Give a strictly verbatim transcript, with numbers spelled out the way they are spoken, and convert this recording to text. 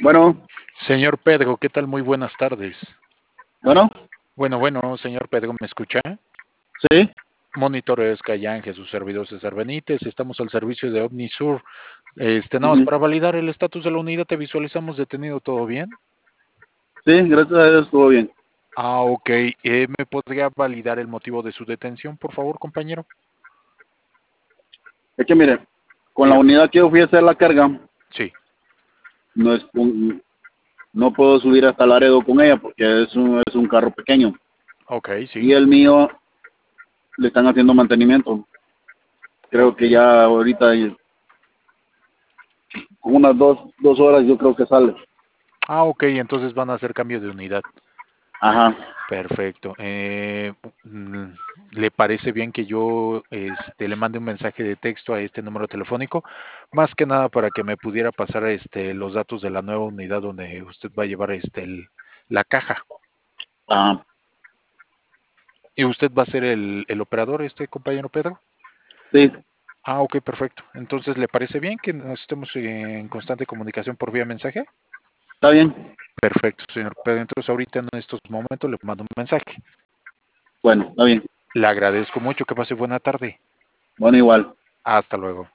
Bueno, Señor Pedro, ¿qué tal? Muy buenas tardes. bueno, Bueno, bueno, señor Pedro, ¿me escucha? sí, Monitores Cayán, Jesús servidor César Benítez, estamos al servicio de OmniSur. Este, nada más ujú, para validar el estatus de la unidad, te visualizamos detenido, ¿todo bien? sí, gracias a Dios estuvo bien. Ah, ok. Eh, ¿me podría validar el motivo de su detención, por favor, compañero? Es que mire, con la Dígame. unidad que yo fui a hacer la carga, Sí. no es un- no puedo subir hasta Laredo con ella porque es un, es un carro pequeño. Ok, Y sí. el mío le están haciendo mantenimiento. Creo Ok. que ya ahorita, y- con unas dos, dos horas yo creo que sale. Ah, ok, entonces van a hacer cambio de unidad. Ajá, Perfecto. Eh, mm, ¿le parece bien que yo este, le mande un mensaje de texto a este número telefónico? Más que nada para que me pudiera pasar este, los datos de la nueva unidad donde usted va a llevar este, el- la caja. ajá, ¿Y usted va a ser el, el operador, este compañero Pedro? sí, Ah, ok, perfecto. Entonces, ¿le parece bien que nos estemos en constante comunicación por vía mensaje? está bien. Perfecto, señor Pedro. Entonces, ahorita en estos momentos le mando un mensaje. Bueno, está bien. Le agradezco mucho. Que pase buena tarde. Bueno, igual. Hasta luego.